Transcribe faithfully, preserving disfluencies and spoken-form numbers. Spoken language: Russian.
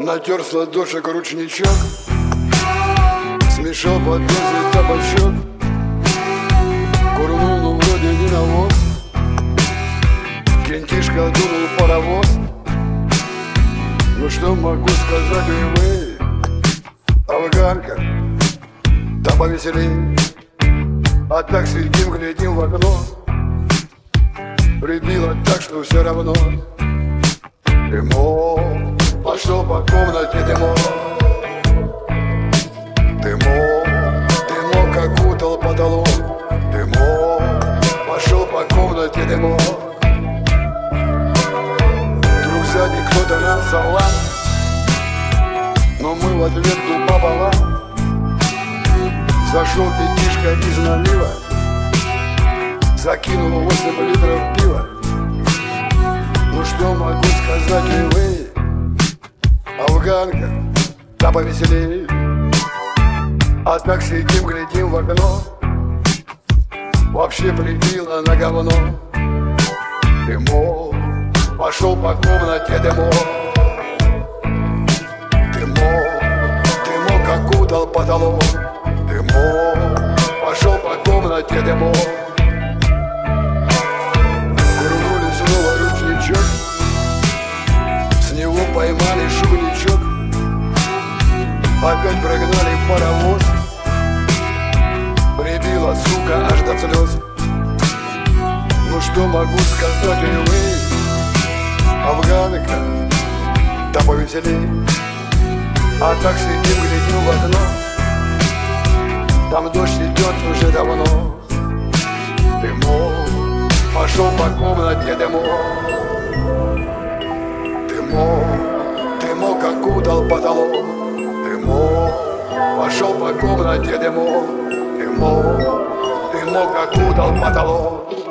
Натер с ладошек ручничок, смешал под бездной табачок, курнул, ну вроде не навоз, кентишка дунул паровоз. Ну что могу сказать, вы, афганка, да повеселей. А так сидим, глядим в окно, прибило так, что все равно. Дымок пошел по комнате, дымок, дымок, дымок окутал потолок, дымок пошел по комнате, дымок. Вдруг сзади кто-то нам салам, но мы в ответ тупо пополам. Зашел пятишка из налива, закинул восемь литров пива. Ну что могу сказать, и вы, афганка, да повеселей. А так сидим, глядим в окно, вообще прибило на говно. Дымок пошел по комнате, дымок, дымок, дымок окутал потолок, дымок пошел по комнате, дымок. Курнули снова ручничок, с него поймали шумничок, опять прогнали паровоз, прибила, сука, аж до слез. Ну что могу сказать, и вы, афганка, да повеселей. А так сидим, глядим в окно, там дождь идет уже давно. Дымок пошел по комнате, дымок, дымок, дымок окутал потолок, дымок пошел по комнате, дымок, дымок, дымок окутал потолок.